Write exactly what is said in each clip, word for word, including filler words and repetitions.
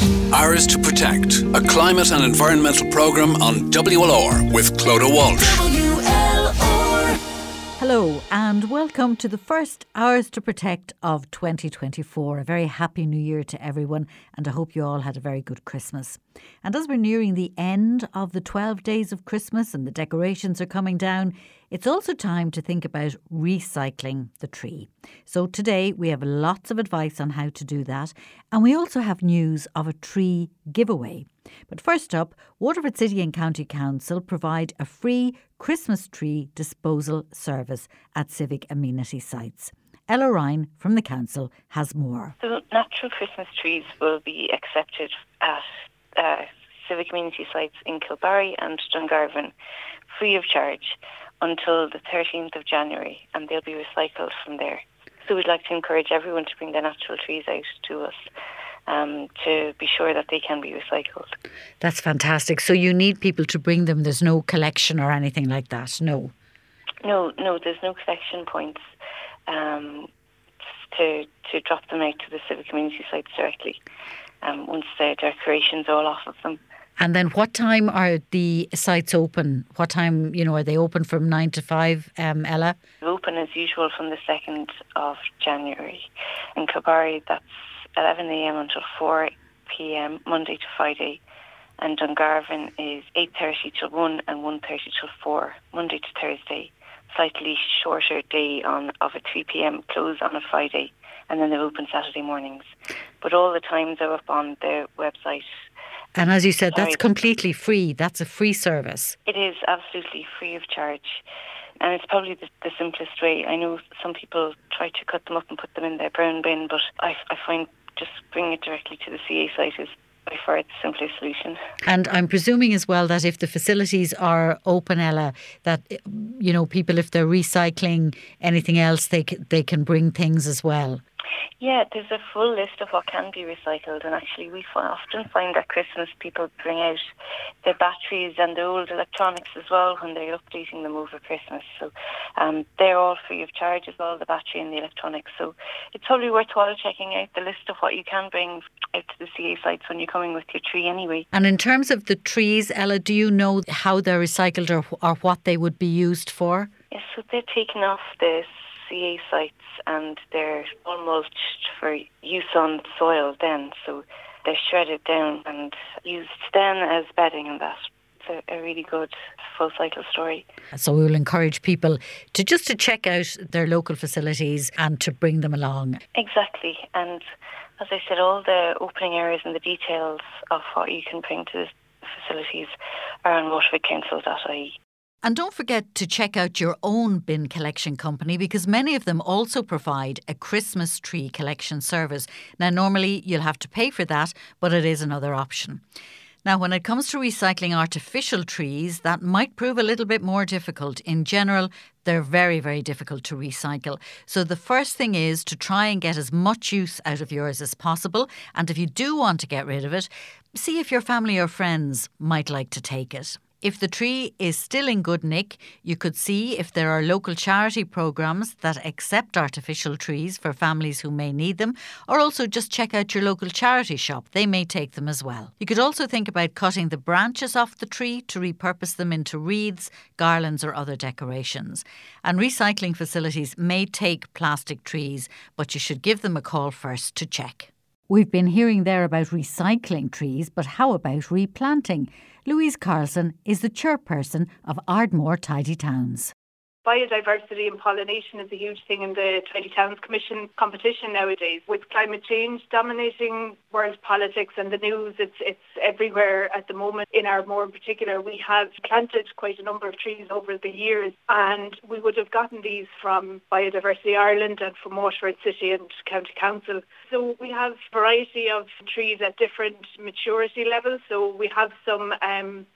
Ours to Protect, a climate and environmental programme on W L R with Clodagh Walsh. W L R. Hello and welcome to the first Ours to Protect of twenty twenty-four. A very happy new year to everyone, and I hope you all had a very good Christmas. And as we're nearing the end of the twelve days of Christmas and the decorations are coming down, it's also time to think about recycling the tree. So today we have lots of advice on how to do that, and we also have news of a tree giveaway. But first up, Waterford City and County Council provide a free Christmas tree disposal service at civic amenity sites. Ella Ryan from the council has more. So natural Christmas trees will be accepted at uh, civic amenity sites in Kilbarry and Dungarvan free of charge until the thirteenth of January, and they'll be recycled from there. So we'd like to encourage everyone to bring their natural trees out to us um, to be sure that they can be recycled. That's fantastic. So you need people to bring them. There's no collection or anything like that, no? No, no, there's no collection points um, to to drop them out to the civic community sites directly um, once the decoration's all off of them. And then what time are the sites open? What time, you know, are they open from nine to five, um, Ella? Open as usual from the second of January. In Kilbarry, that's eleven a.m. until four p.m, Monday to Friday. And Dungarvan is eight thirty till one and one thirty till four, Monday to Thursday. Slightly shorter day on of a three p.m. close on a Friday. And then they're open Saturday mornings. But all the times are up on the website. And as you said, Sorry. That's completely free. That's a free service. It is absolutely free of charge. And it's probably the, the simplest way. I know some people try to cut them up and put them in their brown bin, but I, I find just bringing it directly to the C A site is by far the simplest solution. And I'm presuming as well that if the facilities are open, Ella, that, you know, people, if they're recycling anything else, they c- they can bring things as well. Yeah, there's a full list of what can be recycled, and actually we f- often find at Christmas people bring out their batteries and their old electronics as well when they're updating them over Christmas. So um, they're all free of charge as well, the battery and the electronics. So it's probably worthwhile checking out the list of what you can bring out to the C A sites when you're coming with your tree anyway. And in terms of the trees, Ella, do you know how they're recycled or, or what they would be used for? Yes, so they're taken off the C A sites and they're all mulched for use on soil then, so they're shredded down and used then as bedding and that. It's a, a really good full cycle story. So we will encourage people to just to check out their local facilities and to bring them along. Exactly, and as I said, all the opening hours and the details of what you can bring to the facilities are on waterford council dot I E. And don't forget to check out your own bin collection company, because many of them also provide a Christmas tree collection service. Now, normally you'll have to pay for that, but it is another option. Now, when it comes to recycling artificial trees, that might prove a little bit more difficult. In general, they're very, very difficult to recycle. So the first thing is to try and get as much use out of yours as possible. And if you do want to get rid of it, see if your family or friends might like to take it. If the tree is still in good nick, you could see if there are local charity programmes that accept artificial trees for families who may need them, or also just check out your local charity shop. They may take them as well. You could also think about cutting the branches off the tree to repurpose them into wreaths, garlands or other decorations. And recycling facilities may take plastic trees, but you should give them a call first to check. We've been hearing there about recycling trees, but how about replanting? Louise Carlson is the chairperson of Ardmore Tidy Towns. Biodiversity and pollination is a huge thing in the Tidy Towns Commission competition nowadays. With climate change dominating world politics and the news, it's it's everywhere at the moment. In Ardmore in particular, we have planted quite a number of trees over the years, and we would have gotten these from Biodiversity Ireland and from Waterford City and County Council. So we have a variety of trees at different maturity levels. So we have some um,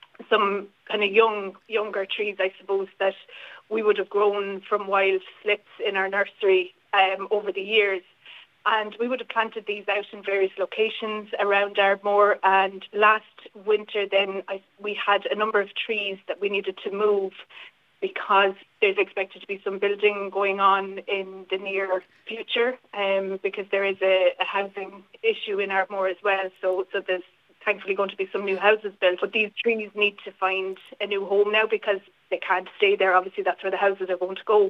some kind of young, younger trees, I suppose, that we would have grown from wild slips in our nursery um, over the years. And we would have planted these out in various locations around Ardmore. And last winter then I, we had a number of trees that we needed to move because there's expected to be some building going on in the near future, um, because there is a, a housing issue in Ardmore as well. So, so there's thankfully going to be some new houses built. But these trees need to find a new home now because they can't stay there. Obviously, that's where the houses are going to go.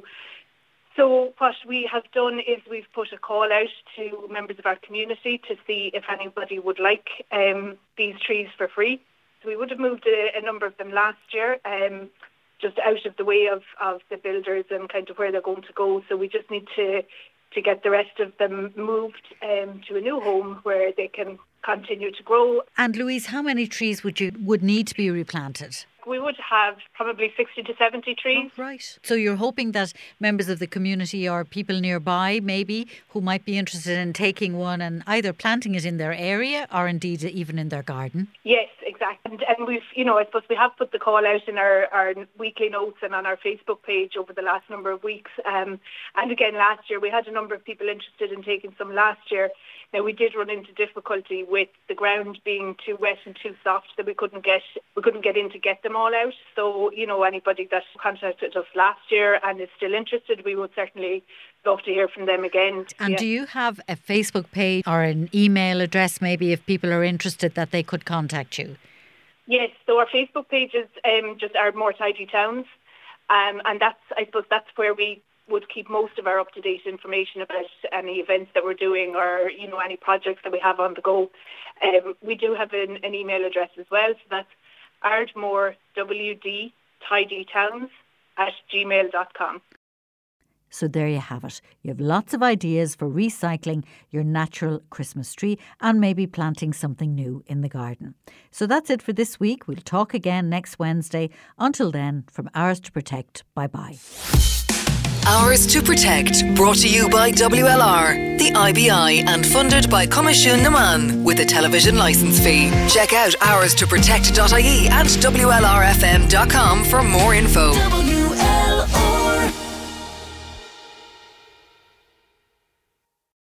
So what we have done is we've put a call out to members of our community to see if anybody would like um, these trees for free. So we would have moved a, a number of them last year, um, just out of the way of, of the builders and kind of where they're going to go. So we just need to, to get the rest of them moved um, to a new home where they can continue to grow. And Louise, how many trees would you would need to be replanted? We would have probably sixty to seventy trees. Oh, right. So you're hoping that members of the community or people nearby maybe who might be interested in taking one and either planting it in their area or indeed even in their garden? Yes, exactly. And, and we've, you know, I suppose we have put the call out in our, our weekly notes and on our Facebook page over the last number of weeks. Um, and again, last year we had a number of people interested in taking some last year. Now, we did run into difficulty with the ground being too wet and too soft that we couldn't get we couldn't get in to get them all out. So, you know, anybody that contacted us last year and is still interested, we would certainly love to hear from them again. And yeah. do you have a Facebook page or an email address maybe if people are interested that they could contact you? Yes, so our Facebook page is um, just Ardmore Tidy Towns. Um, and that's, I suppose that's where we would keep most of our up-to-date information about any events that we're doing or, you know, any projects that we have on the go. Um, we do have an, an email address as well, so that's ardmore w d tidy towns at gmail dot com. So there you have it. You have lots of ideas for recycling your natural Christmas tree and maybe planting something new in the garden. So that's it for this week. We'll talk again next Wednesday. Until then, from Ours to Protect, bye-bye. Ours to Protect, brought to you by W L R, the I B I, and funded by Comisiún na Man with a television licence fee. Check out ours to protect dot I E and W L R F M dot com for more info.